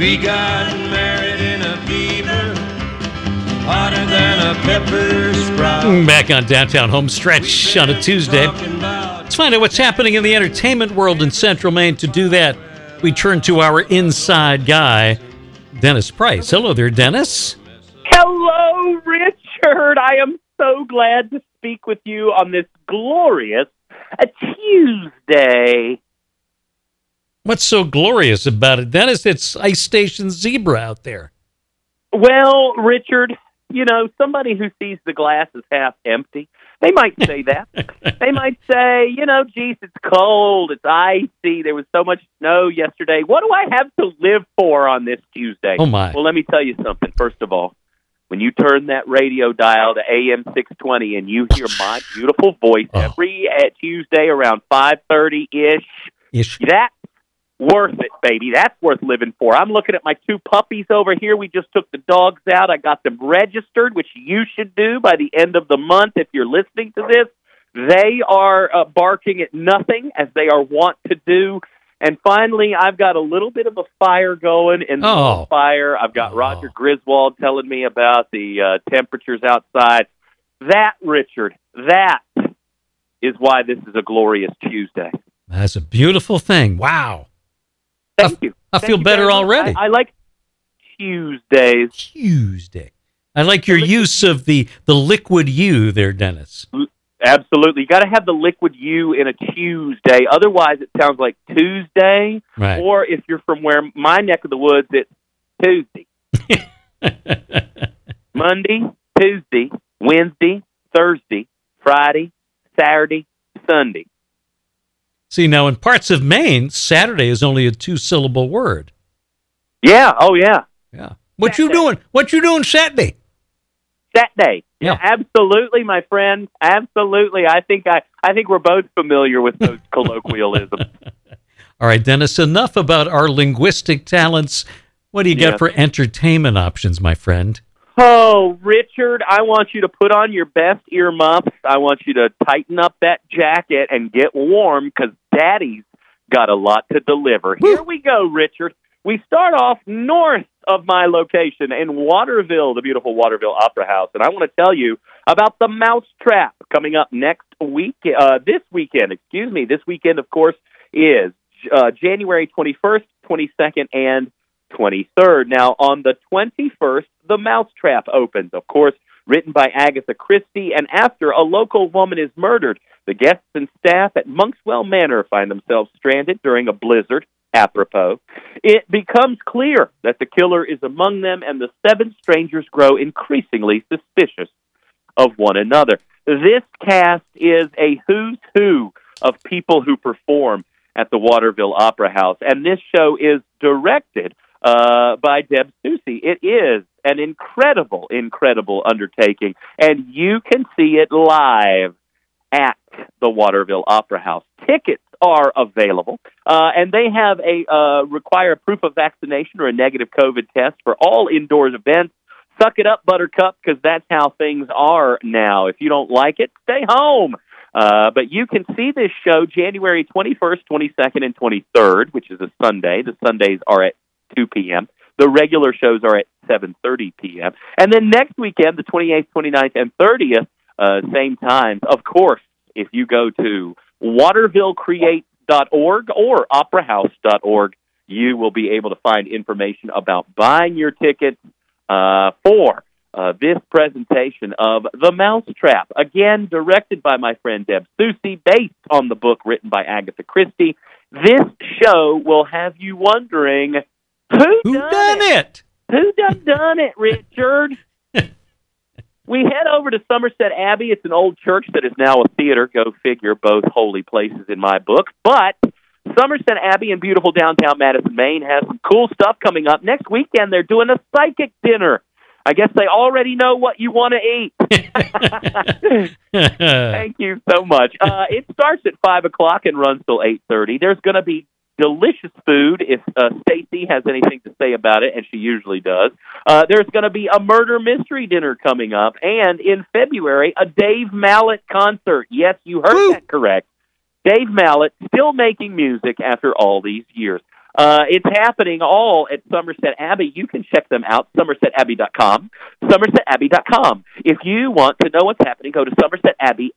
We got married in a fever, hotter than a pepper sprout. Back on Downtown Home Stretch on a Tuesday. Let's find out what's happening in the entertainment world in Central Maine. To do that, we turn to our inside guy, Dennis Price. Hello there, Dennis. Hello, Richard. I am so glad to speak with you on this glorious Tuesday. What's so glorious about it, Dennis? It's Ice Station Zebra out there. Well, Richard, you know, somebody who sees the glass as half empty, they might say that. They might say, you know, geez, it's cold, it's icy, there was so much snow yesterday. What do I have to live for on this Tuesday? Oh, my. Well, let me tell you something. First of all, when you turn that radio dial to AM 620 and you hear my beautiful voice every Tuesday around 5:30-ish, that's worth it, baby. That's worth living for. I'm looking at my two puppies over here. We just took the dogs out. I got them registered, which you should do by the end of the month if you're listening to this. They are barking at nothing, as they are wont to do. And finally, I've got a little bit of a fire going in the fire. I've got Roger Griswold telling me about the temperatures outside. That, Richard, that is why this is a glorious Tuesday. That's a beautiful thing. Wow. Thank you. I feel better already. I like Tuesdays. Tuesday. I like your use of the liquid U there, Dennis. Absolutely. You got to have the liquid U in a Tuesday. Otherwise, it sounds like Tuesday. Right. Or if you're from where my neck of the woods, it's Tuesday. Monday, Tuesday, Wednesday, Thursday, Friday, Saturday, Sunday. See, now in parts of Maine, Saturday is only a 2-syllable word. Yeah. Oh, yeah. Yeah. What you doing? What you doing Saturday? Saturday. Yeah. Absolutely, my friend. Absolutely. I think we're both familiar with those colloquialisms. All right, Dennis, enough about our linguistic talents. What do you got for entertainment options, my friend? Oh, Richard, I want you to put on your best earmuffs. I want you to tighten up that jacket and get warm because Daddy's got a lot to deliver. Here we go, Richard. We start off north of my location in Waterville, the beautiful Waterville Opera House. And I want to tell you about the Mousetrap coming up next week. This weekend, of course, is January 21st, 22nd, and 23rd. Now, on the 21st, the Mousetrap opens, of course, written by Agatha Christie, and after a local woman is murdered, the guests and staff at Monkswell Manor find themselves stranded during a blizzard. Apropos, it becomes clear that the killer is among them, and the 7 strangers grow increasingly suspicious of one another. This cast is a who's who of people who perform at the Waterville Opera House, and this show is directed by Deb Soucy. It is an incredible, incredible undertaking, and you can see it live at the Waterville Opera House. Tickets are available, and they have require proof of vaccination or a negative COVID test for all indoors events. Suck it up, Buttercup, because that's how things are now. If you don't like it, stay home. But you can see this show January 21st, 22nd, and 23rd, which is a Sunday. The Sundays are at 2 p.m. The regular shows are at 7:30 p.m. And then next weekend, the 28th, 29th, and 30th, same times. Of course, if you go to watervillecreate.org or operahouse.org, you will be able to find information about buying your tickets for this presentation of The Mousetrap. Again, directed by my friend Deb Soucy, based on the book written by Agatha Christie. This show will have you wondering, who done it? Who done it, Richard? We head over to Somerset Abbey. It's an old church that is now a theater. Go figure, both holy places in my book. But Somerset Abbey in beautiful downtown Madison, Maine has some cool stuff coming up. Next weekend, they're doing a psychic dinner. I guess they already know what you want to eat. Thank you so much. It starts at 5 o'clock and runs till 8:30. There's going to be delicious food if Stacy has anything to say about it, and she usually does. There's going to be a murder mystery dinner coming up, and in February, a Dave Mallet concert. Yes, you heard that correct. Dave Mallet still making music after all these years. It's happening all at Somerset Abbey. You can check them out, somersetabbey.com, somersetabbey.com. If you want to know what's happening, go to Somerset Abbey,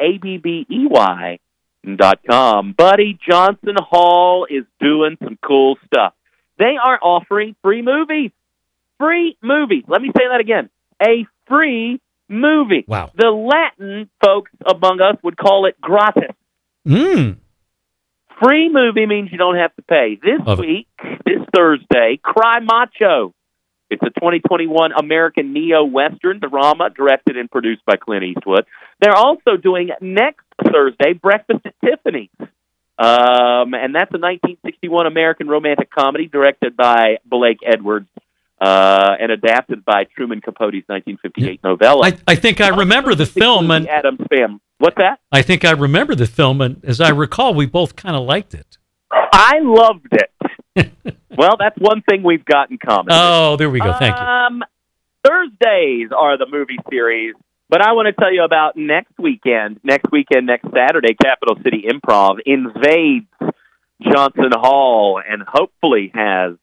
ABBEY.com. Buddy Johnson Hall is doing some cool stuff. They are offering free movies. Free movies. Let me say that again. A free movie. Wow. The Latin folks among us would call it gratis. Free movie means you don't have to pay. This Thursday, Cry Macho. It's a 2021 American neo-Western drama directed and produced by Clint Eastwood. They're also doing next Thursday, Breakfast at Tiffany's. And that's a 1961 American romantic comedy directed by Blake Edwards and adapted by Truman Capote's 1958 novella. I think I remember the film. And Adam's Family. What's that? I think I remember the film, and as I recall, we both kind of liked it. I loved it. Well, that's one thing we've got in common. Oh, there we go. Thank you. Thursdays are the movie series, but I want to tell you about next weekend, next Saturday, Capital City Improv invades Johnson Hall and hopefully has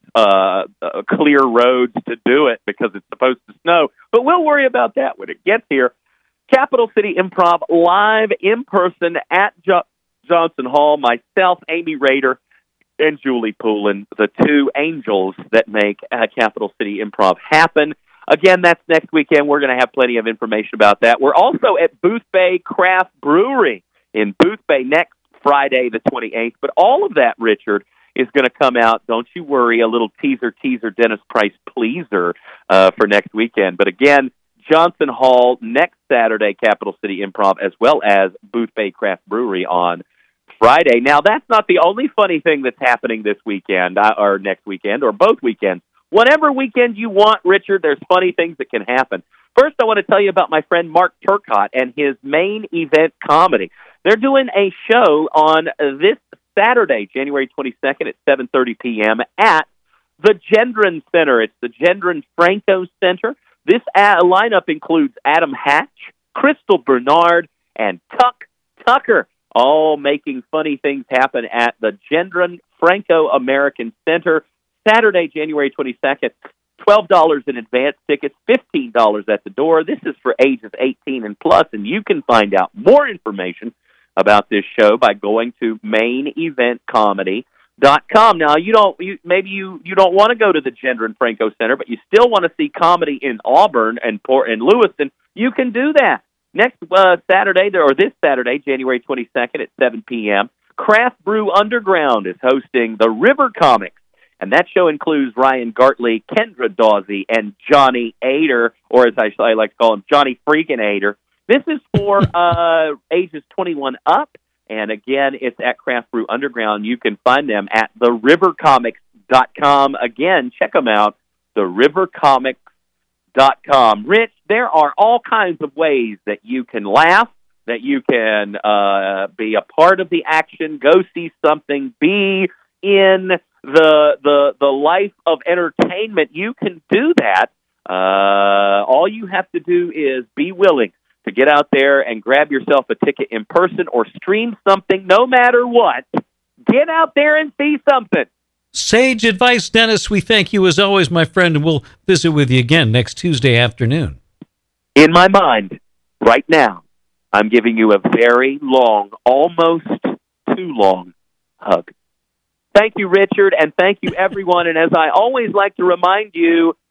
clear roads to do it because it's supposed to snow. But we'll worry about that when it gets here. Capital City Improv live in person at Johnson Hall. Myself, Amy Rader, and Julie Poulin, the two angels that make Capital City Improv happen. Again, that's next weekend. We're going to have plenty of information about that. We're also at Booth Bay Craft Brewery in Booth Bay next Friday, the 28th. But all of that, Richard, is going to come out. Don't you worry, a little teaser, Dennis Price pleaser for next weekend. But again, Johnson Hall next Saturday, Capital City Improv, as well as Booth Bay Craft Brewery on Friday. Now, that's not the only funny thing that's happening this weekend, or next weekend, or both weekends. Whatever weekend you want, Richard, there's funny things that can happen. First, I want to tell you about my friend Mark Turcotte and his Main Event Comedy. They're doing a show on this Saturday, January 22nd at 7:30 p.m. at the Gendron Center. It's the Gendron Franco Center. This lineup includes Adam Hatch, Crystal Bernard, and Tuck Tucker, all making funny things happen at the Gendron Franco American Center. Saturday, January 22nd, $12 in advance tickets, $15 at the door. This is for ages 18 and plus, and you can find out more information about this show by going to maineventcomedy.com. Now, maybe you don't want to go to the Gendron Franco Center, but you still want to see comedy in Auburn and Lewiston. You can do that. Next Saturday, this Saturday, January 22nd at 7 p.m., Craft Brew Underground is hosting the River Comics. And that show includes Ryan Gartley, Kendra Dawsey, and Johnny Ader, or as I like to call him, Johnny Freakin' Ader. This is for ages 21 up, and again, it's at Craft Brew Underground. You can find them at therivercomics.com. Again, check them out, therivercomics.com. Rich, there are all kinds of ways that you can laugh, that you can be a part of the action, go see something, be in the life of entertainment. You can do that. All you have to do is be willing to get out there and grab yourself a ticket in person or stream something, no matter what. Get out there and see something. Sage advice, Dennis. We thank you as always, my friend, and we'll visit with you again next Tuesday afternoon. In my mind, right now, I'm giving you a very long, almost too long hug. Thank you, Richard, and thank you, everyone. And as I always like to remind you,